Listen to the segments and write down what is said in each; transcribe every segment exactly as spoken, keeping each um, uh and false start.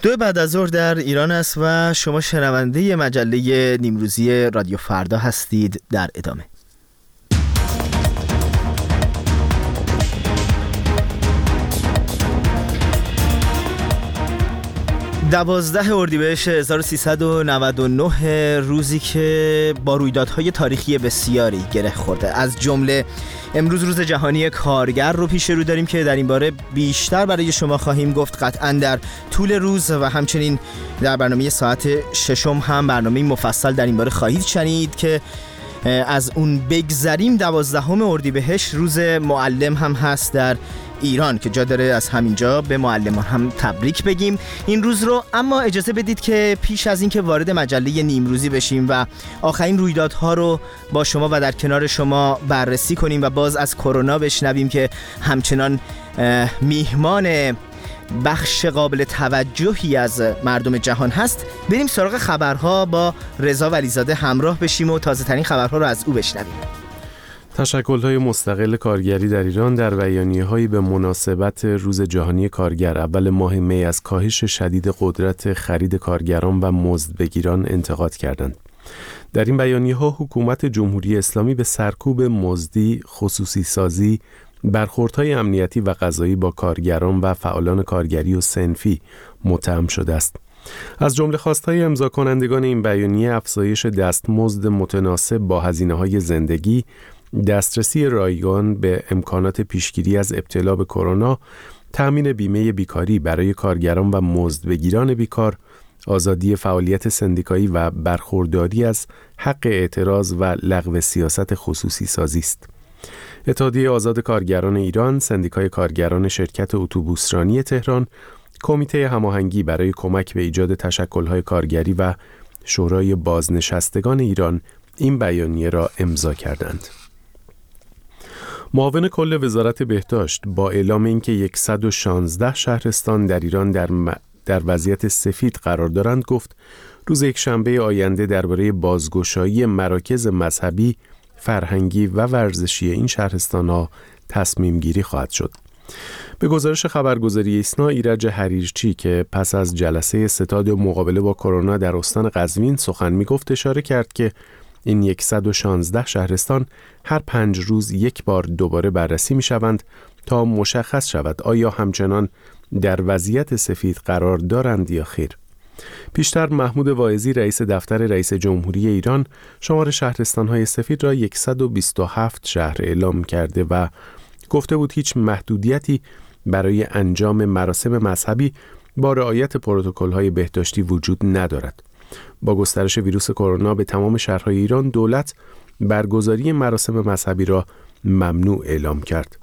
دو بعد از ظهر در ایران است و شما شنونده مجله نیمروزی رادیو فردا هستید. در ادامه دوازده اردیبهشت هزار و سیصد و نود و نه، روزی که با رویدادهای تاریخی بسیاری گره خورده. از جمله امروز روز جهانی کارگر رو پیش رو داریم که در این باره بیشتر برای شما خواهیم گفت قطعا در طول روز و همچنین در برنامه ساعت ششم هم برنامه مفصل در این باره خواهید شنید که از اون بگذریم. دوازدهم اردیبهشت روز معلم هم هست در ایران که جا داره از همینجا به معلمان هم تبریک بگیم این روز رو. اما اجازه بدید که پیش از این که وارد مجله نیمروزی بشیم و آخرین رویدادها رو با شما و در کنار شما بررسی کنیم و باز از کرونا بشنویم که همچنان میهمان بخش قابل توجهی از مردم جهان هست، بریم سراغ خبرها با رضا ولیزاده همراه بشیم و تازه ترین خبرها رو از او بشنویم. تشکل‌های مستقل کارگری در ایران در بیانیه‌هایی به مناسبت روز جهانی کارگر اول ماه می از کاهش شدید قدرت خرید کارگران و مزدبگیران انتقاد کردند. در این بیانیه‌ها حکومت جمهوری اسلامی به سرکوب مزدی، خصوصی سازی، برخوردهای امنیتی و قضایی با کارگران و فعالان کارگری و صنفی متهم شده است. از جمله خواستهای امضا کنندگان این بیانیه افزایش دستمزد متناسب با هزینه‌های زندگی، دسترسی رایگان به امکانات پیشگیری از ابتلا به کرونا، تأمین بیمه بیکاری برای کارگران و مزدبگیران بیکار، آزادی فعالیت سندیکایی و برخورداری از حق اعتراض و لغو سیاست خصوصی سازی است. اتحادیه آزاد کارگران ایران، سندیکای کارگران شرکت اتوبوسرانی تهران، کمیته هماهنگی برای کمک به ایجاد تشکل‌های کارگری و شورای بازنشستگان ایران این بیانیه را امضا کردند. معاون کل وزارت بهداشت با اعلام اینکه صد و شانزده شهرستان در ایران در, م... در وضعیت سفید قرار دارند گفت روز یکشنبه آینده درباره بازگشایی مراکز مذهبی، فرهنگی و ورزشی این شهرستان‌ها تصمیم گیری خواهد شد. به گزارش خبرگزاری ایسنا، ایرج حریرچی که پس از جلسه ستاد مقابله با کرونا در استان قزوین سخن می‌گفت اشاره کرد که این صد و شانزده شهرستان هر پنج روز یک بار دوباره بررسی می‌شوند تا مشخص شود آیا همچنان در وضعیت سفید قرار دارند یا خیر. پیشتر محمود واعظی رئیس دفتر رئیس جمهوری ایران شمار شهرستان‌های سفید را صد و بیست و هفت شهر اعلام کرده و گفته بود هیچ محدودیتی برای انجام مراسم مذهبی با رعایت پروتکل‌های بهداشتی وجود ندارد. با گسترش ویروس کرونا به تمام شهرهای ایران دولت برگزاری مراسم مذهبی را ممنوع اعلام کرد.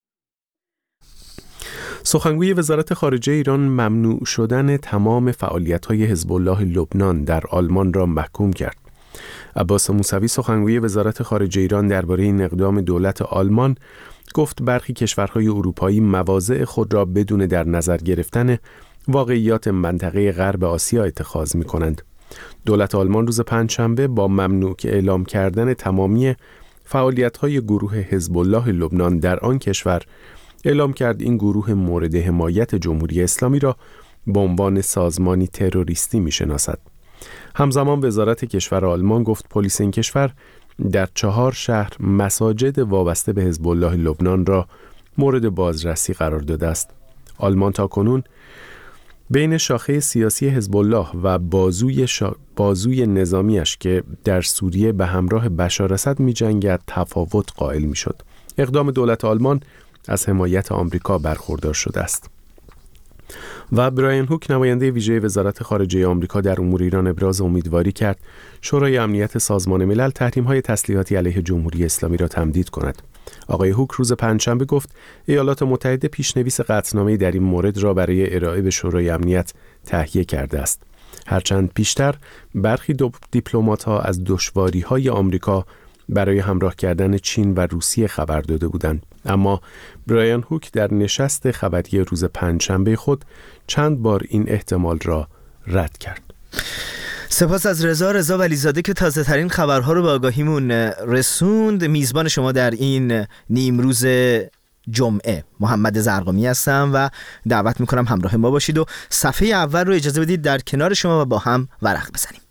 سخنگوی وزارت خارجه ایران ممنوع شدن تمام فعالیت‌های حزب الله لبنان در آلمان را محکوم کرد. عباس موسوی سخنگوی وزارت خارجه ایران درباره این اقدام دولت آلمان گفت برخی کشورهای اروپایی مواضع خود را بدون در نظر گرفتن واقعیات منطقه غرب آسیا اتخاذ می‌کنند. دولت آلمان روز پنجشنبه با ممنوع اعلام کردن تمامی فعالیت‌های گروه حزب الله لبنان در آن کشور اعلام کرد این گروه مورد حمایت جمهوری اسلامی را به عنوان سازمانی تروریستی می‌شناسد. همزمان وزارت کشور آلمان گفت پلیس این کشور در چهار شهر مساجد وابسته به حزب الله لبنان را مورد بازرسی قرار داده است. آلمان تاکنون بین شاخه سیاسی حزب الله و بازوی, شا... بازوی نظامیش که در سوریه به همراه بشار اسد می جنگد تفاوت قائل می شد. اقدام دولت آلمان از حمایت آمریکا برخوردار شده است. و براین هوک نماینده ویژه وزارت خارجه آمریکا در امور ایران ابراز امیدواری کرد شورای امنیت سازمان ملل تحریم‌های تسلیحاتی علیه جمهوری اسلامی را تمدید کند. آقای هوک روز پنجشنبه گفت ایالات متحده پیشنویس قطعنامه‌ای در این مورد را برای ارائه به شورای امنیت تهیه کرده است. هرچند پیشتر برخی دیپلمات‌ها از دشواری‌های آمریکا برای همراه کردن چین و روسیه خبر داده بودند، اما براین هوک در نشست خبری روز پنجشنبه خود چند بار این احتمال را رد کرد. سپاس از رضا رضا ولیزاده که تازه ترین خبرها رو به آگاهیمون رسوند. میزبان شما در این نیمروز جمعه. محمد زرقامی هستم و دعوت میکنم همراه ما باشید و صفحه اول رو اجازه بدید در کنار شما و با هم ورق بزنیم.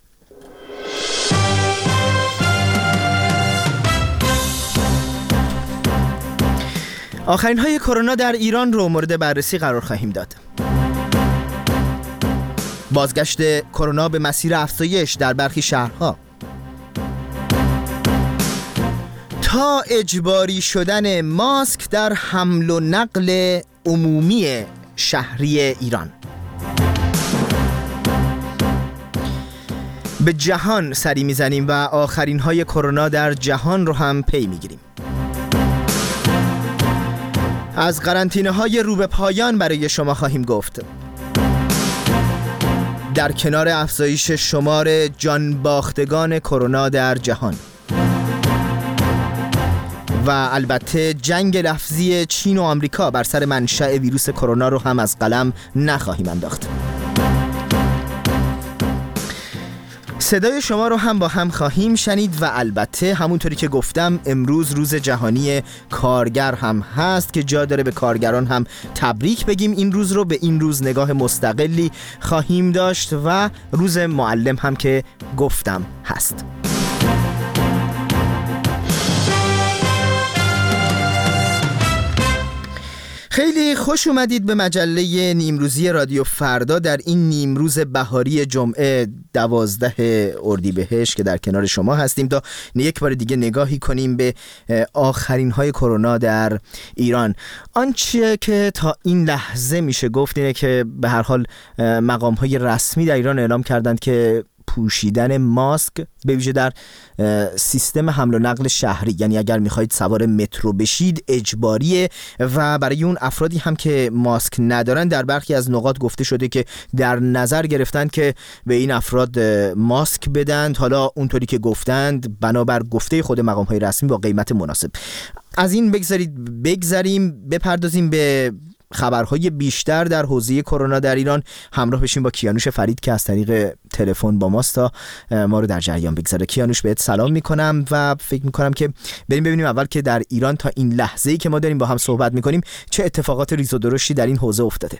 آخرین های کرونا در ایران رو مورد بررسی قرار خواهیم داد. بازگشت کرونا به مسیر افزایش در برخی شهرها، تا اجباری شدن ماسک در حمل و نقل عمومی شهری ایران. به جهان سری میزنیم و آخرین های کرونا در جهان رو هم پی میگیریم. از قرنطینه های رو به پایان برای شما خواهیم گفت. در کنار افزایش شمار جانباختگان کرونا در جهان و البته جنگ لفظی چین و آمریکا بر سر منشأ ویروس کرونا رو هم از قلم نخواهیم انداخت. صدای شما رو هم با هم خواهیم شنید و البته همونطوری که گفتم امروز روز جهانی کارگر هم هست که جا داره به کارگران هم تبریک بگیم. این روز رو به این روز نگاه مستقلی خواهیم داشت و روز معلم هم که گفتم هست. خیلی خوش اومدید به مجله نیمروزی رادیو فردا در این نیمروز بهاری جمعه دوازده اردیبهشت که در کنار شما هستیم تا یک بار دیگه نگاهی کنیم به آخرین های کرونا در ایران. آنچه که تا این لحظه میشه گفت اینه که به هر حال مقام های رسمی در ایران اعلام کردند که پوشیدن ماسک به ویژه در سیستم حمل و نقل شهری، یعنی اگر میخواید سوار مترو بشید اجباریه و برای اون افرادی هم که ماسک ندارن در برخی از نقاط گفته شده که در نظر گرفتن که به این افراد ماسک بدند، حالا اونطوری که گفتند بنابر گفته خود مقام های رسمی با قیمت مناسب. از این بگذارید بگذاریم بپردازیم به خبرهای بیشتر در حوزه کرونا در ایران. همراه بشیم با کیانوش فرید که از طریق تلفن با ماست تا ما رو در جریان بگذاره. کیانوش بهت سلام میکنم و فکر میکنم که بریم ببینیم اول که در ایران تا این لحظه‌ای که ما داریم با هم صحبت میکنیم چه اتفاقات ریز و درشتی در این حوزه افتاده.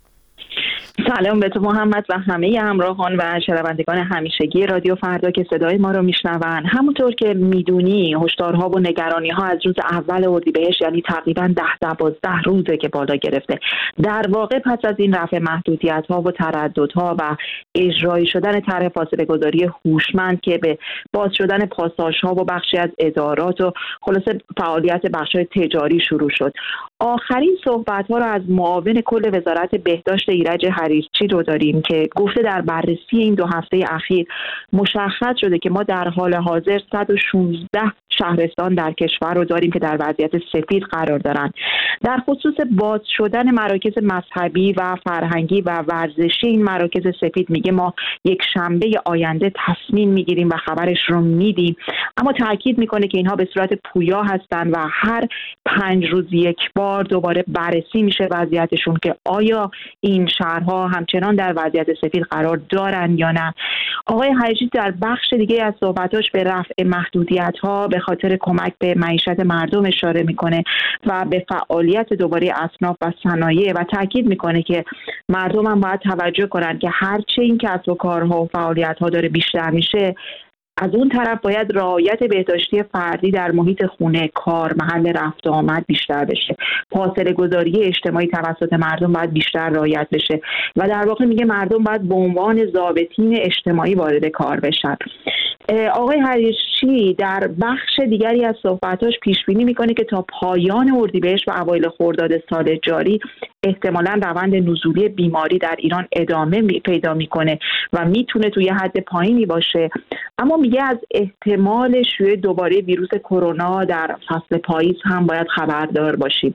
سلام به تو محمد و همه همراهان و شنوندگان همیشگی رادیو فردا که صدای ما رو میشنون. همونطور که میدونی هشدارها و نگرانی‌ها از روز اول اردیبهشت، یعنی تقریباً ده دوازده روزه که بالا گرفته. در واقع پس از این رفع محدودیت‌ها و ترددها و اجرایی شدن طرح فاصله گذاری هوشمند که به باز شدن پاساژها و بخشی از ادارات و خلاصه فعالیت بخش‌های تجاری شروع شد. آخرین صحبت‌ها رو از معاون کل وزارت بهداشت ایرج حریصچی رو داریم که گفته در بررسی این دو هفته اخیر مشخص شده که ما در حال حاضر صد و شانزده شهرستان در کشور رو داریم که در وضعیت سفید قرار دارن. در خصوص باز شدن مراکز مذهبی و فرهنگی و ورزشی این مراکز سفید میگه ما یک شنبه آینده تصمیم میگیریم و خبرش رو میدیم، اما تاکید میکنه که اینها به صورت پویا هستن و هر پنج روز یک بار دوباره بررسی میشه وضعیتشون که آیا این شهرها همچنان در وضعیت سفید قرار دارن یا نه. آقای حریصچی در بخش دیگه از صحبتاش به رفع محدودیت‌ها به خاطر کمک به معیشت مردم اشاره میکنه و به فعالیت دوباره اصناف و صنایع و تاکید میکنه که مردم هم باید توجه کنن که هرچه این کسب و کارها و فعالیت‌ها داره بیشتر میشه، از اون طرف باید رعایت بهداشتی فردی در محیط خونه، کار، محل رفت و آمد بیشتر بشه. فاصله گذاری اجتماعی توسط مردم باید بیشتر رعایت بشه و در واقع میگه مردم باید به عنوان ضابطین اجتماعی وارد کار بشن. آقای حریصچی در بخش دیگری از صحبتاش پیش بینی میکنه که تا پایان اردیبهشت و اوایل خرداد سال جاری احتمالاً روند نزولی بیماری در ایران ادامه پیدا میکنه و میتونه توی حد پایینی باشه، اما میگه از احتمال شیوع دوباره ویروس کرونا در فصل پاییز هم باید خبردار باشیم.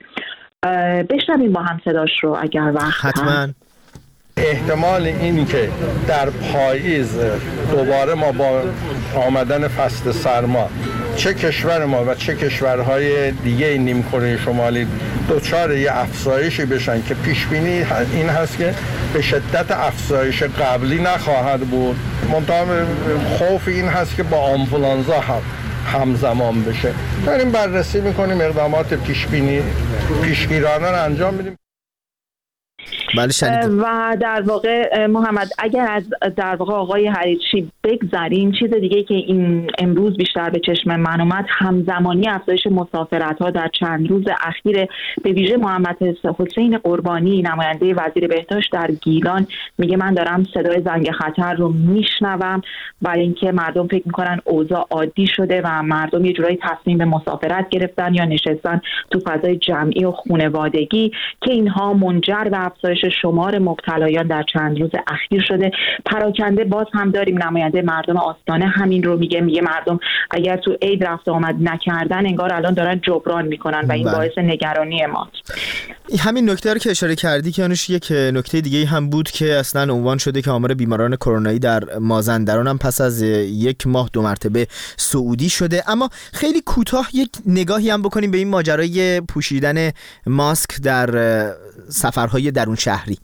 بشنویم با هم صداش رو اگر وقت حتما. احتمال این که در پاییز دوباره ما با آمدن فصل سرما چه کشور ما و چه کشورهای دیگه نیم کره شمالی دوچار یه افزایشی بشن که پیش بینی این هست که به شدت افزایش قبلی نخواهد بود. منتها خوف این هست که با آنفولانزا هم همزمان بشه. داریم بررسی میکنیم، اقدامات پیشبینی پیشگیرانه رو انجام میدیم. بله شنیدم. و در واقع محمد اگر از در واقع آقای حریچی بگذریم، چیز دیگه که این امروز بیشتر به چشم من اومد همزمانی افزایش مسافرت ها در چند روز اخیر. به ویژه محمد حسین قربانی نماینده وزیر بهداشت در گیلان میگه من دارم صدای زنگ خطر رو میشنوم، برای اینکه مردم فکر میکنن اوضاع عادی شده و مردم یه جورایی تصمیم به مسافرت گرفتن یا نشستن تو فضای جمعی و خانوادگی که اینها منجر به افزایش شمار مبتلایان در چند روز اخیر شده. پراکنده باز هم داریم نماینده مردم آستانه همین رو میگه، میگه مردم اگر تو عید رفت آمد نکردن انگار الان دارن جبران میکنن و این باعث نگرانی ماست. همین نکته رو که اشاره کردی که انوش یک نکته دیگه هم بود که اصلا عنوان شده که آمار بیماران کرونایی در مازندران هم پس از یک ماه دو مرتبه صعودی شده. اما خیلی کوتاه یک نگاهی هم بکنیم به این ماجرای پوشیدن ماسک در سفرهای درون شهری.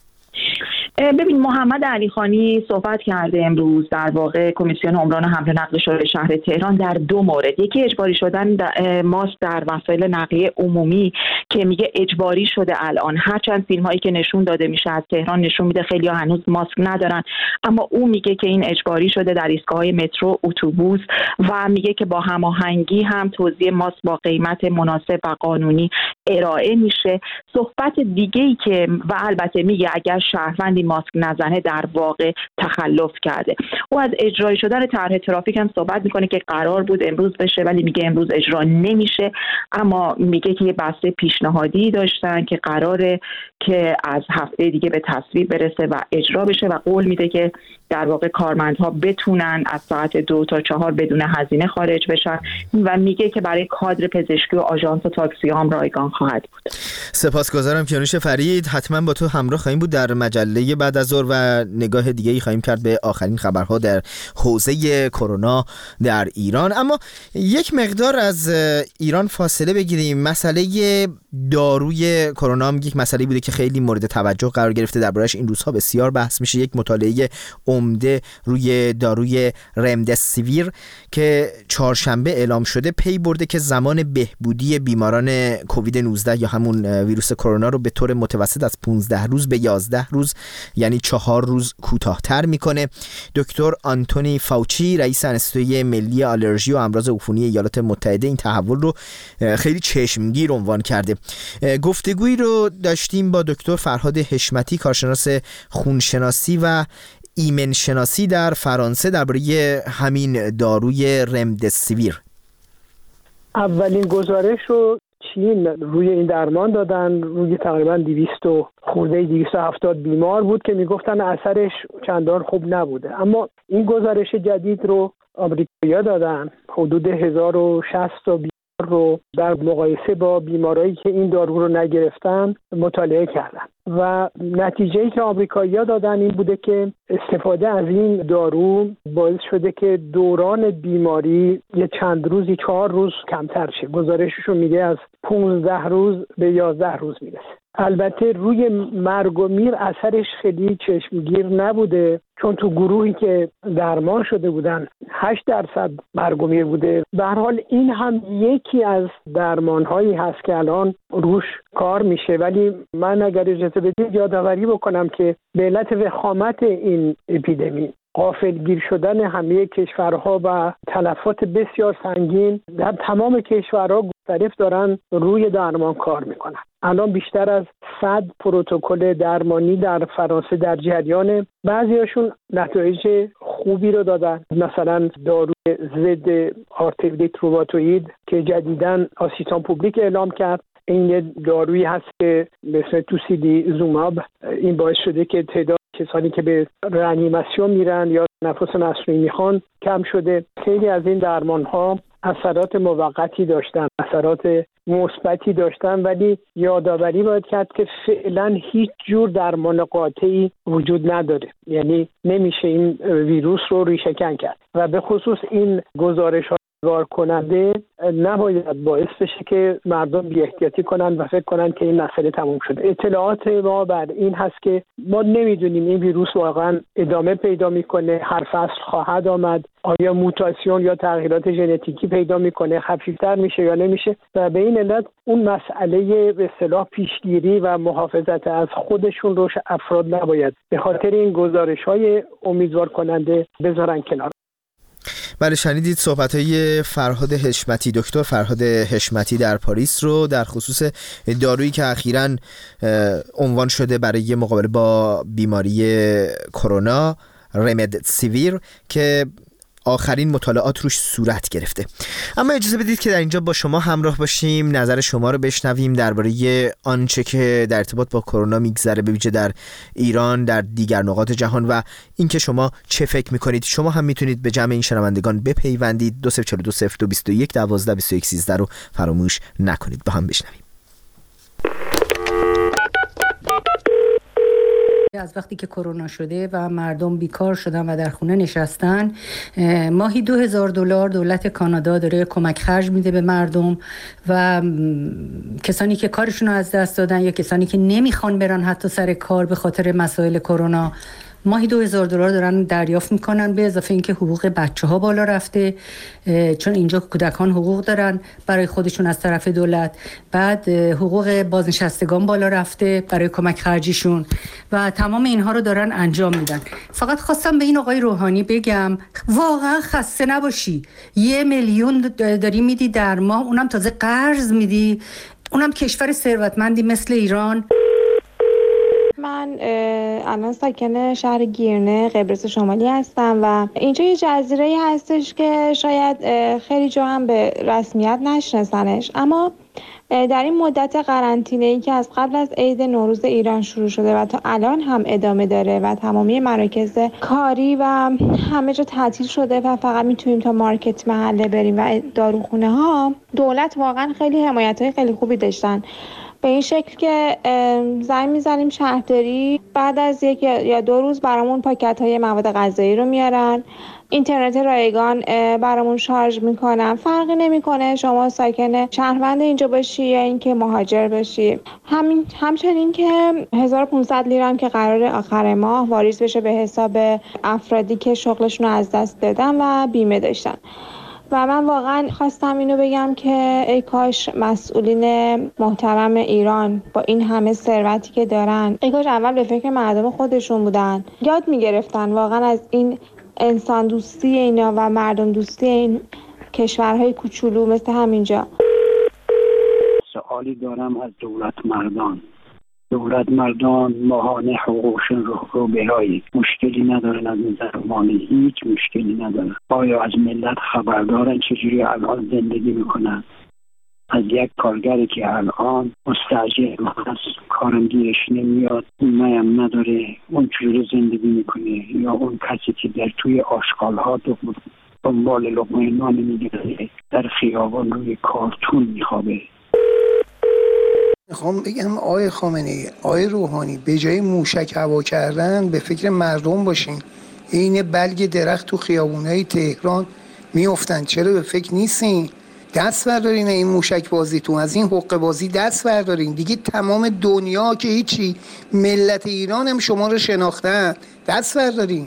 ببین محمد علیخانی صحبت کرده امروز در واقع کمیسیون عمران حمل و نقل شورای شهر تهران در دو مورد. یکی اجباری شدن ماسک در وسایل نقلیه عمومی که میگه اجباری شده الان، هرچند فیلم هایی که نشون داده میشه از تهران نشون میده خیلی ها هنوز ماسک ندارن، اما او میگه که این اجباری شده در ایستگاه‌های مترو، اتوبوس و میگه که با هماهنگی هم توزیع ماسک با قیمت مناسب و قانونی ارائه میشه. صحبت دیگه‌ای که و البته میگه اگر شهروندی ماسک نزنه در واقع تخلف کرده. او از اجرای شدن طرح ترافیک هم صحبت میکنه که قرار بود امروز بشه ولی میگه امروز اجرا نمیشه، اما میگه که یه بسته پیشنهادی داشتن که قراره که از هفته دیگه به تصویب برسه و اجرا بشه و قول میده که در واقع کارمندها بتونن از ساعت دو تا چهار بدون هزینه خارج بشن و میگه که برای کادر پزشکی و آژانس و تاکسی هم رایگان خواهد بود. سپاسگزارم کیانوش فرید. حتما با تو همراه خواهیم بود در مجله بعد از ظهر و نگاه دیگه‌ای خواهیم کرد به آخرین خبرها در حوزه کرونا در ایران. اما یک مقدار از ایران فاصله بگیریم. مسئله داروی کرونا هم یک مسئله بوده که خیلی مورد توجه قرار گرفته، دربارش این روزها بسیار بحث میشه. یک مطالعه عمده روی داروی رمدسیویر که چهارشنبه اعلام شده پی برده که زمان بهبودی بیماران کووید نوزده یا همون ویروس کرونا رو به طور متوسط از پانزده روز به یازده روز یعنی چهار روز کوتاه‌تر میکنه. دکتر آنتونی فاوچی رئیس انستیتوی ملی آلرژی و امراض عفونی ایالات متحده این تحول رو خیلی چشمگیر عنوان کرده. گفتگویی رو داشتیم با دکتر فرهاد حشمتی کارشناس خونشناسی و ایمن شناسی در فرانسه درباره همین داروی رمدسیویر. اولین گزارش رو چین روی این درمان دادن، روی تقریبا دویست و خورده دویست و هفتاد بیمار بود که میگفتن اثرش چندان خوب نبوده، اما این گزارش جدید رو آمریکایی‌ها دادن، حدود هزار و شصت بیمار رو در مقایسه با بیمارایی که این دارو رو نگرفتن مطالعه کردن و نتیجه‌ای که آمریکایی‌ها دادن این بوده که استفاده از این دارو باعث شده که دوران بیماری یه چند روزی چهار روز کمتر شه. گزارششون میگه از پانزده روز به یازده روز میرسه. البته روی مرگ و میر اثرش خیلی چشمگیر نبوده، چون تو گروهی که درمان شده بودن هشت درصد مرگ و میر بوده. به هر حال این هم یکی از درمان‌هایی هست که الان روش کار میشه، ولی من اگر اجازه بدید یادآوری بکنم که به علت وخامت این اپیدمی، غافلگیر شدن همه کشورها و تلفات بسیار سنگین در تمام کشورها گسترف دارن روی درمان کار میکنن. الان بیشتر از صد پروتکل درمانی در فرانسه در جریان، بعضیاشون نتایج خوبی رو دادن، مثلا داروی ضد آرتریت روماتوئید که جدیداً آسیستان پوبلیک اعلام کرد. این یه دارویی هست که مثل توسیلیزوماب، این باعث شده که تعداد کسانی که به رانیماسیون میرن یا نفس مصنوعی میخوان کم شده. خیلی از این درمان ها اثرات موقتی داشتن، اثرات مثبتی داشتن، ولی یادآوری باید کرد که فعلا هیچ جور درمان قاطعی وجود نداره، یعنی نمیشه این ویروس رو ریشه‌کن کرد و به خصوص این گزارش ها امیدوار کننده نباید باعث بشه که مردم بی احتیاطی کنن و فکر کنن که این مسئله تموم شده. اطلاعات ما بر این هست که ما نمیدونیم این ویروس واقعا ادامه پیدا میکنه، هر فصل خواهد آمد، آیا موتاسیون یا تغییرات ژنتیکی پیدا میکنه، خفیفتر میشه یا نمیشه و به این علت اون مسئله به اصطلاح پیشگیری و محافظت از خودشون رو افراد نباید به خاطر این گزارش‌های امیدوار کننده بذارن کنار. بله، شنیدید صحبت‌های فرهاد حشمتی، دکتر فرهاد حشمتی در پاریس رو در خصوص دارویی که اخیراً عنوان شده برای مقابله با بیماری کرونا، رمدسیویر، که آخرین مطالعات روش صورت گرفته. اما اجازه بدید که در اینجا با شما همراه باشیم، نظر شما رو بشنویم درباره آنچه که در ارتباط با کرونا میگذره، به ویژه در ایران، در دیگر نقاط جهان، و اینکه شما چه فکر میکنید. شما هم میتونید به جمع این شنوندگان بپیوندید. دو صفر چهار دو صفر دو بیست و یک دوازده بیست و یک سیزده رو فراموش نکنید. با هم بشنویم. از وقتی که کرونا شده و مردم بیکار شدن و در خونه نشستن، ماهی دو هزار دلار دولت کانادا داره کمک خرج میده به مردم و کسانی که کارشون رو از دست دادن یا کسانی که نمیخوان برن حتی سر کار به خاطر مسائل کرونا، ماهی دو هزار دلار دارن دریافت میکنن، به اضافه اینکه حقوق بچه ها بالا رفته، چون اینجا کودکان حقوق دارن برای خودشون از طرف دولت، بعد حقوق بازنشستگان بالا رفته برای کمک خرجیشون و تمام اینها رو دارن انجام میدن. فقط خواستم به این آقای روحانی بگم واقعا خسته نباشی، یه میلیون داری میدی در ماه، اونم تازه قرض میدی، اونم کشور ثروتمندی مثل ایران. من الان ساکن شهر گیرنه قبرس شمالی هستم و اینجا یه جزیره‌ای هستش که شاید خیلی جا هم به رسمیت نشناسنش، اما در این مدت قرنطینه‌ای که از قبل از عید نوروز ایران شروع شده و تا الان هم ادامه داره و تمامی مراکز کاری و همه جا تعطیل شده و فقط میتونیم تا مارکت محله بریم و داروخونه ها، دولت واقعا خیلی حمایت‌های خیلی خوبی داشتن، به این شکل که زنگ میزنیم شهرداری، بعد از یک یا دو روز برامون پاکت های مواد غذایی رو میارن، اینترنت رایگان برامون شارژ میکنن، فرقی نمیکنه شما ساکن شهروند اینجا باشی یا اینکه مهاجر باشی. همین همچنین که هزار و پانصد لیره هم که قرار آخر ماه واریز بشه به حساب افرادی که شغلشون رو از دست دادن و بیمه داشتن. و من واقعا خواستم اینو بگم که ای کاش مسئولین محترم ایران با این همه ثروتی که دارن، ای کاش اول به فکر مردم خودشون بودن، یاد میگرفتن واقعا از این انسان دوستی اینا و مردم دوستی این کشورهای کوچولو مثل همینجا. سوالی دارم از دولت مردان. دولت مردان ماهانه حقوقشون رو رو برای مشکلی ندارن، از نظر مالی هیچ مشکلی ندارن. آیا از ملت خبردارن چجوری الان زندگی میکنن؟ از یک کارگری که الان مستاجر هست، کارم گیرش نمیاد، اونم نداره، اون چجوری زندگی میکنه؟ یا اون کسی که در توی آشغال‌ها دنبال لقمه نان میگیره، در خیابان روی کارتون میخوابه. میخوام بگم آقای خامنه‌ای، آقای روحانی، به جای موشک هوا کردن به فکر مردم باشین. این بلگ درخت تو خیابونای تهران میافتن، چرا به فکر نیستین؟ دست بردارین این موشک بازی تو، از این حقه بازی دست بردارین دیگه. تمام دنیا که هیچی، ملت ایران هم شما رو شناختن، دست بردارین.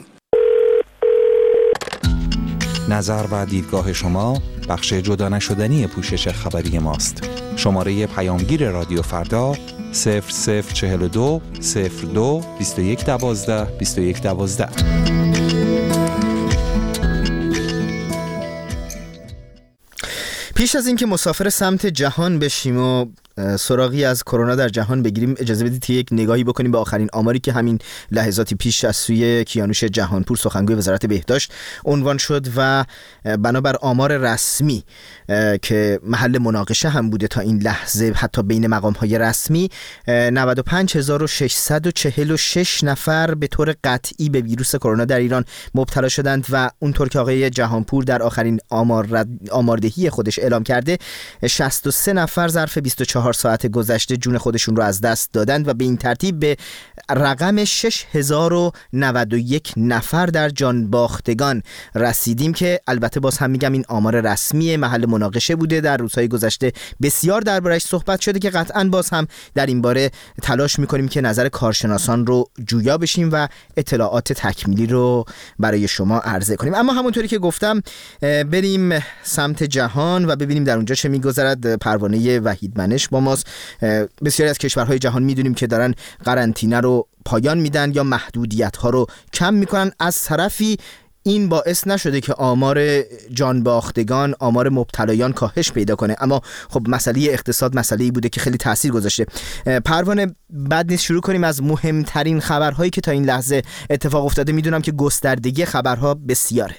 نظر و دیدگاه شما بخش جدا نشدنی پوشش خبری ماست. شماره پیامگیر رادیو فردا صفر صفر چهل و دو صفر دو بیست و یک دوازده بیست و یک دوازده. پیش از اینکه مسافر سمت جهان بشیم و سراغی از کرونا در جهان بگیریم، اجازه بدید که یک نگاهی بکنیم به آخرین آماری که همین لحظاتی پیش از سوی کیانوش جهانپور، سخنگوی وزارت بهداشت، عنوان شد و بنابر آمار رسمی که محل مناقشه هم بوده تا این لحظه حتی بین مقام‌های رسمی، نود و پنج هزار و ششصد و چهل و شش نفر به طور قطعی به ویروس کرونا در ایران مبتلا شدند و اونطور که آقای جهانپور در آخرین آمار آماردهی خودش اعلام کرده، شصت و سه نفر ظرف بیست و چهار چهار ساعت گذشته جون خودشون رو از دست دادند و به این ترتیب به رقم شش هزار و نود و یک نفر در جان باختگان رسیدیم که البته باز هم میگم این آمار رسمی، محل مناقشه بوده. در روزهای گذشته بسیار دربارش صحبت شده که قطعاً باز هم در این باره تلاش میکنیم که نظر کارشناسان رو جویا بشیم و اطلاعات تکمیلی رو برای شما عرضه کنیم. اما همونطوری که گفتم بریم سمت جهان و ببینیم در اونجا چه میگذرد. پروانه وحیدمنش با ماست. بسیاری از کشورهای جهان میدونیم که دارن قرنطینه رو پایان میدن یا محدودیت ها رو کم میکنن. از طرفی این باعث نشده که آمار جان باختگان، آمار مبتلایان کاهش پیدا کنه، اما خب مسئله اقتصاد مسئله‌ای بوده که خیلی تاثیر گذاشته. پروانه بد نیست شروع کنیم از مهمترین خبرهایی که تا این لحظه اتفاق افتاده. میدونم که گستردگی خبرها بسیاره.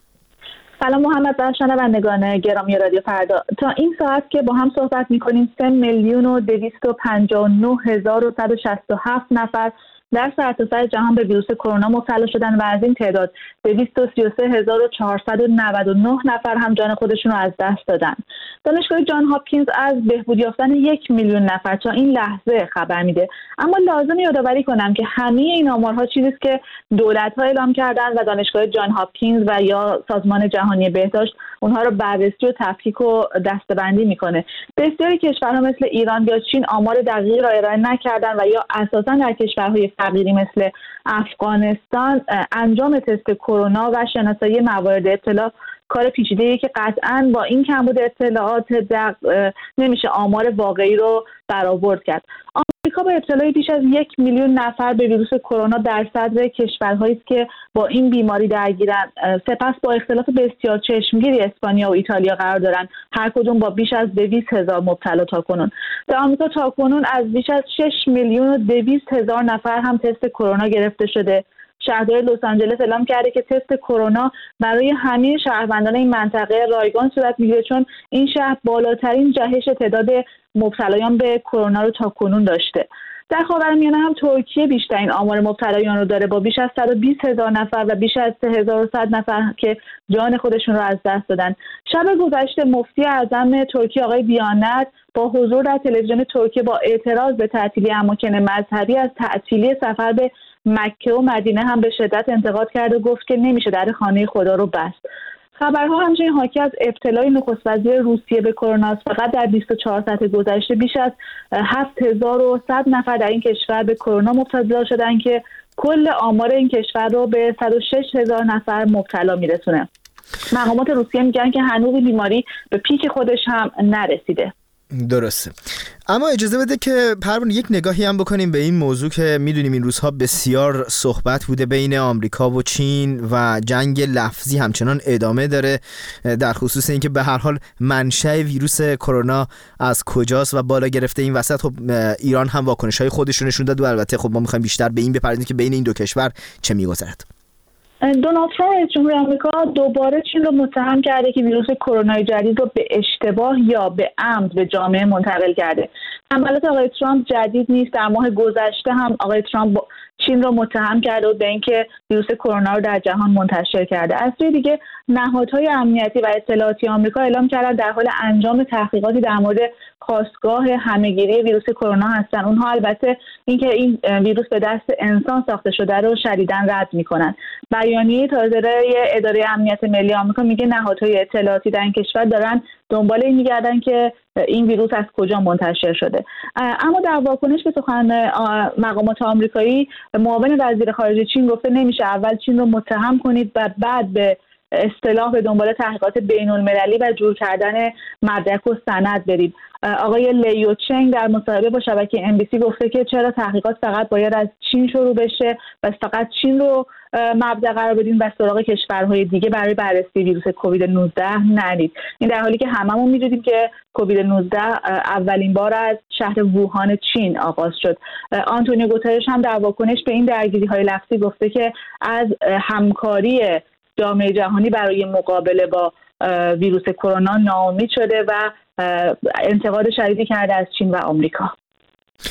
سلام محمد و شنوندگان گرامی رادیو فردا. تا این ساعت که با هم صحبت می‌کنیم سه میلیون و دویست و پنجاه و نه هزار و صد و شصت و هفت نفر در سرتاسر جهان به ویروس کرونا مبتلا شدن و از این تعداد دویست و سی و سه هزار و چهارصد و نود و نه نفر هم جان خودشون رو از دست دادن. دانشگاه جان هاپکینز از بهبود یافتن یک میلیون نفر تا این لحظه خبر میده، اما لازم یادآوری کنم که همه این آمارها چیزی است که دولت‌ها اعلام کردن و دانشگاه جان هاپکینز و یا سازمان جهانی بهداشت اونها رو بررسی و تفکیک و دسته‌بندی میکنه. بسیاری کشورها مثل ایران یا چین آمار دقیقی را ارائه نکردن و یا اساساً در کشورهای فقیری مثل افغانستان انجام تست کرونا و شناسایی موارد ابتلا کار پیچیده‌ایه که قطعاً با این کمبود اطلاعات دقیق نمیشه آمار واقعی رو برآورد کرد. آمریکا با ابتلای بیش از یک میلیون نفر به ویروس کرونا در صدر کشورهایی است که با این بیماری درگیرند. سپس با اختلاف بسیار چشمگیری اسپانیا و ایتالیا قرار دارند، هر کدوم با بیش از دویست هزار مبتلا تاکنون. در آمریکا تاکنون از بیش از شش میلیون و دویست هزار نفر هم تست کرونا گرفته شده. شهرداری لس آنجلس اعلام کرده که تست کرونا برای همه شهروندان این منطقه رایگان صورت میگیره، چون این شهر بالاترین جهش تعداد مبتلایان به کرونا رو تاکنون داشته. در خاورمیانه هم ترکیه بیشترین آمار مبتلایان رو داره با بیش از صد و بیست هزار نفر و بیش از سه هزار و صد نفر که جان خودشون رو از دست دادن. شب گذشته مفتی اعظم ترکیه آقای دیانت با حضور در تلویزیون ترکیه با اعتراض به تعطیلی اماکن مذهبی از تعطیلی سفر به مکه و مدینه هم به شدت انتقاد کرد و گفت که نمیشه در خانه خدا رو بست. خبرها همچنین حاکی از ابتلای نخست وزیر روسیه به کرونا است. فقط در بیست و چهار ساعت گذشته بیش از هفت هزار و صد نفر در این کشور به کرونا مبتلا شدن که کل آمار این کشور رو به صد و شش هزار نفر مبتلا میرسونه. مقامات روسیه میگن که هنوز بیماری به پیک خودش هم نرسیده. درسته. اما اجازه بده که پروانه یک نگاهی هم بکنیم به این موضوع که میدونیم این روزها بسیار صحبت بوده بین آمریکا و چین و جنگ لفظی همچنان ادامه داره در خصوص اینکه به هر حال منشأ ویروس کرونا از کجاست و بالا گرفته. این وسط خب ایران هم واکنش‌های خودش رو نشون داد و البته خب ما می‌خوایم بیشتر به این بپردازیم که بین این دو کشور چه می‌گذرد. دونالد ترامپ رئیس جمهور آمریکا دوباره چین رو متهم کرده که ویروس کرونا جدید رو به اشتباه یا به عمد به جامعه منتقل کرده. حملات آقای ترامپ جدید نیست. در ماه گذشته هم آقای ترامپ چین رو متهم کرده و به اینکه ویروس کرونا رو در جهان منتشر کرده. از سوی دیگه نهادهای امنیتی و اطلاعاتی آمریکا اعلام کردن در حال انجام تحقیقاتی در مورد خاستگاه همهگیری ویروس کرونا هستن. اونها البته اینکه این ویروس به دست انسان ساخته شده رو شدیداً رد میکنن. بیانیه تازه اداره امنیت ملی آمریکا میگه نهادهای اطلاعاتی در این کشور دارن دنبال این میگردن که این ویروس از کجا منتشر شده. اما در واکنش به سخن مقامات آمریکایی معاون وزیر خارجه چین گفته نمیشه اول چین رو متهم کنید و بعد به اصطلاح به دنبال تحقیقات بین المللی و جور کردن مدرک و سند برید. آقای لیو چنگ در مصاحبه با شبکه ام بی سی گفته که چرا تحقیقات فقط باید از چین شروع بشه و فقط چین رو مبدا قرار بدین و سراغ کشورهای دیگه برای بررسی ویروس کووید نوزده نرید. این در حالی که هممون می‌دونیم که کووید نوزده اولین بار از شهر ووهان چین آغاز شد. آنتونیو گوترش هم در واکنش به این درگیری‌های لفظی گفته که از همکاری جامعه جهانی برای مقابله با ویروس کرونا ناامید شده و انتقاد شدیدی کرده از چین و آمریکا.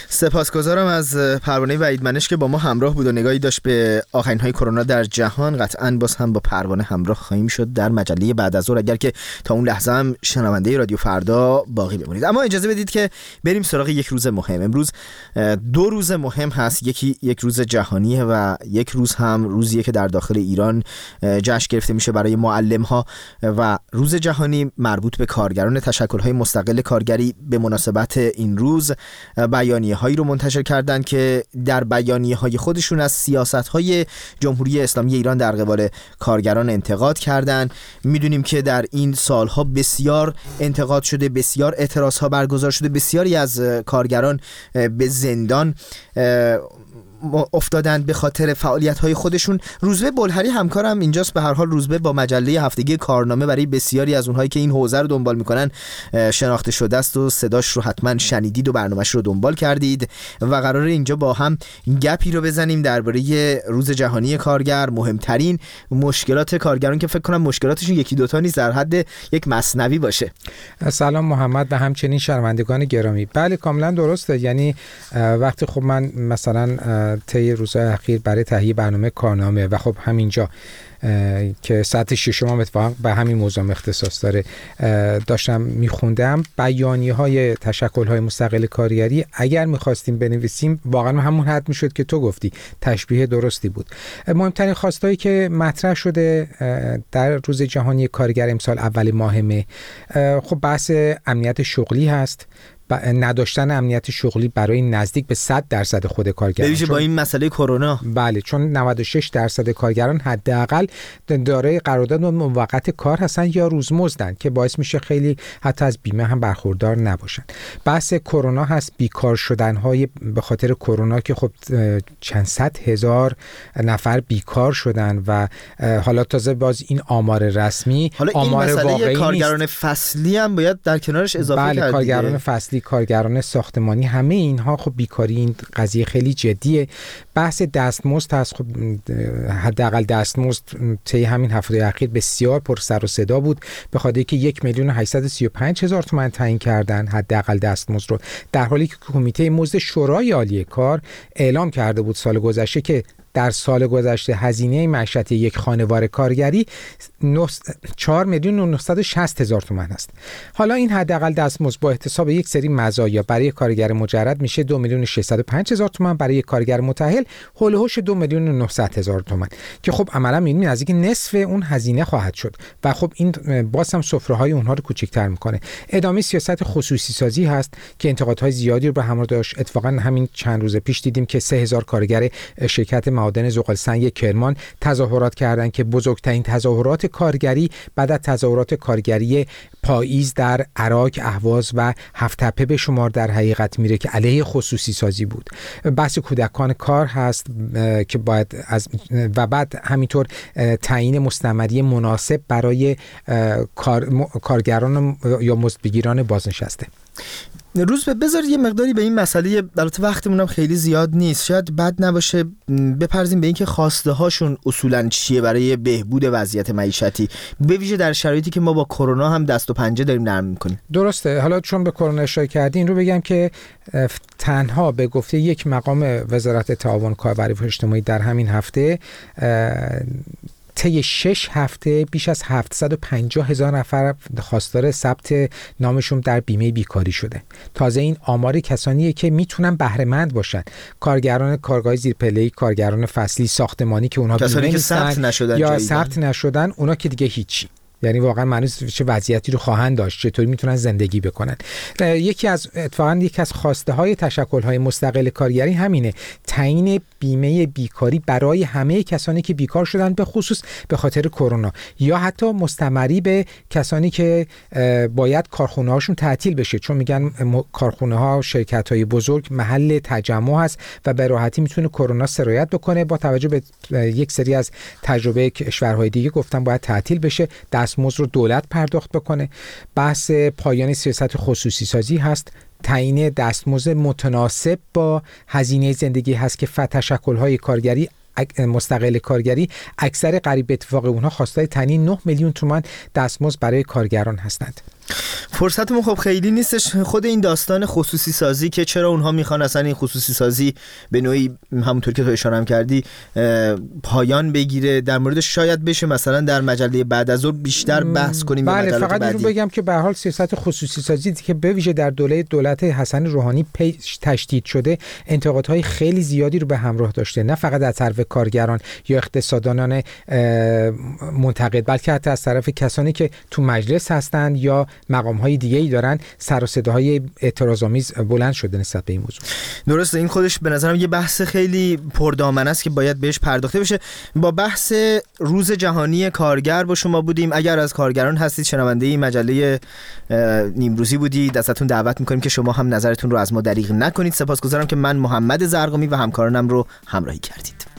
سپاسگزارم از پروانه وحیدمنش که با ما همراه بود و نگاهی داشت به آخرین‌های کرونا در جهان. قطعاً باز هم با پروانه همراه خواهیم شد در مجله بعد از ظهر، اگر که تا اون لحظه هم شنونده رادیو فردا باقی بمونید. اما اجازه بدید که بریم سراغ یک روز مهم. امروز دو روز مهم هست، یکی یک روز جهانیه و یک روز هم روزیه که در داخل ایران جشن گرفته میشه برای معلم‌ها و روز جهانی مربوط به کارگران تشکل‌های مستقل کارگری به مناسبت این روز بیانیه‌هایی رو منتشر کردند که در بیانیه‌های خودشون از سیاست‌های جمهوری اسلامی ایران در قبال کارگران انتقاد کردند. میدونیم که در این سالها بسیار انتقاد شده، بسیار اعتراض‌ها برگزار شده، بسیاری از کارگران به زندان افتادند به خاطر فعالیت‌های خودشون. روزبه بلهری همکارم اینجاست. به هر حال روزبه با مجله هفتگی کارنامه برای بسیاری از اونهایی که این حوزه رو دنبال میکنن شناخته شده است و صداش رو حتما شنیدید و برنامه‌اش رو دنبال کردید و قراره اینجا با هم گپی رو بزنیم درباره روز جهانی کارگر، مهمترین مشکلات کارگران که فکر کنم مشکلاتشون یکی دوتا نیست، در حد یک مثنوی باشه. سلام محمد و همچنین شنوندگان گرامی. بله کاملا درسته. یعنی وقتی خب من مثلا طی روزهای اخیر برای تهیه برنامه کارنامه و خب همینجا که ساعت ششم هم اتفاقا به همین موضوع اختصاص داره داشتم میخوندم بیانیه های تشکل های مستقل کارگری، اگر میخواستیم بنویسیم واقعا همون حد میشد که تو گفتی، تشبیه درستی بود. مهمترین خواستایی که مطرح شده در روز جهانی کارگر امسال اول ماه مه خب بحث امنیت شغلی هست، نداشتن امنیت شغلی برای نزدیک به صد درصد خود کارگران، ببینید با این مسئله کرونا. بله، چون نود و شش درصد کارگران حداقل دارای قرارداد موقت کار هستن یا روزمزدن که باعث میشه خیلی حتی از بیمه هم برخوردار نباشن. بحث کرونا هست، بیکار شدن های به خاطر کرونا که خب چند صد هزار نفر بیکار شدن و حالا تازه باز این آمار رسمی، حالا آمار این واقعی نیست. کارگران فصلی هم باید در کنارش اضافه بله، کرد. کارگران فصلی، کارگران ساختمانی، همه اینها خب بیکاری این قضیه خیلی جدیه. بحث دستمزد هست. خب حداقل دستمزد طی همین هفته اخیر بسیار پر سر و صدا بود به خاطر اینکه یک میلیون و هشتصد و سی و پنج هزار تومان تعیین کردن حداقل دستمزد رو، در حالی که کمیته مزد شورای عالی کار اعلام کرده بود سال گذشته که در سال گذشته هزینه معیشتی یک خانوار کارگری چهار میلیون و نهصد و شصت هزار تومان است. حالا این حداقل دستمزد با احتساب یک سری مزایا برای کارگر مجرد میشه دو میلیون و ششصد و پنج هزار تومان، برای کارگر متأهل هول و هوش دو میلیون و نهصد هزار تومان که خب عملا میبینید نزدیک نصف اون هزینه خواهد شد و خب این باز هم سفره‌های اونها رو کوچکتر میکنه. ادامه سیاست خصوصی سازی هست که انتقادهای زیادی رو به همراه داشت. اتفاقا همین چند روز پیش دیدیم که سه هزار کارگر شرکت معادن زغالسنگ کرمان تظاهرات کردند که بزرگترین تظاهرات کارگری بعد از تظاهرات کارگری پاییز در عراق، اهواز و هفت‌تپه به شمار در حقیقت میره که علیه خصوصی سازی بود. بحث کودکان کار هست که باید از و بعد همینطور تعیین مستمری مناسب برای کار، کارگران یا مزدبگیران بازنشسته. روز به بذار یه مقداری به این مسئله، البته وقتمون هم خیلی زیاد نیست، شاید بد نباشه بپرزیم به اینکه خواسته هاشون اصولاً چیه برای بهبود وضعیت معیشتی، به ویژه در شرایطی که ما با کرونا هم دست و پنجه داریم نرم می‌کنیم. درسته. حالا چون به کرونا اشاره کردی این رو بگم که تنها به گفته یک مقام وزارت تعاون کاربری و اجتماعی در همین هفته طی شش هفته بیش از هفتصد و پنجاه هزار نفر خواستار ثبت نامشون در بیمه بیکاری شده. تازه این آمار کسانیه که میتونن بهره مند باشن، کارگران کارگاه زیرپله‌ای، کارگران فصلی، ساختمانی که اونها بیمه نیستن یا ثبت نشدن، اونا که دیگه هیچی. یعنی واقعا معنی چه وضعیتی رو خواهند داشت، چطوری میتونن زندگی بکنن. یکی از اتفاقا یکی از خواسته های تشکل های مستقل کارگری همینه، تعیین بیمه بیکاری برای همه کسانی که بیکار شدن به خصوص به خاطر کرونا، یا حتی مستمری به کسانی که باید کارخونه هاشون تعطیل بشه، چون میگن کارخونه ها، شرکت های بزرگ محل تجمع هست و به راحتی میتونه کرونا سرایت بکنه. با توجه به یک سری از تجربه کشورهای دیگه گفتن باید تعطیل بشه، دستمزد رو دولت پرداخت بکنه. بحث پایان سیاست خصوصی سازی هست، تعیین دستمزد متناسب با هزینه زندگی هست که تشکل‌های کارگری مستقل کارگری اکثر قریب اتفاق اونها خواستای تعیین نه میلیون تومان دستمزد برای کارگران هستند. فرصتمون خب خیلی نیستش. خود این داستان خصوصی سازی که چرا اونها میخوان اصلا این خصوصی سازی به نوعی همونطور که تو اشاره کردی پایان بگیره، در موردش شاید بشه مثلا در مجله بعد از ظهر بیشتر بحث کنیم. بله، فقط اینو بگم که به هر حال سیاست خصوصی سازی که به ویژه در دوره دولت حسن روحانی تشدید شده، انتقادهای خیلی زیادی رو به همراه داشته، نه فقط از طرف کارگران یا اقتصاددانان منتقد، بلکه حتی از طرف کسانی که تو مجلس هستند یا مقام‌های دیگه‌ای دارن سر و صداهای اعتراض‌آمیز بلند شده نسبت به این موضوع. درسته، این خودش به نظرم یه بحث خیلی پردامنه است که باید بهش پرداخته بشه. با بحث روز جهانی کارگر با شما بودیم. اگر از کارگران هستید، شنونده این مجله نیمروزی بودید، ازتون دعوت می‌کنیم که شما هم نظرتون رو از ما دریغ نکنید. سپاسگزارم که من محمد زرقامی و همکارانم رو همراهی کردید.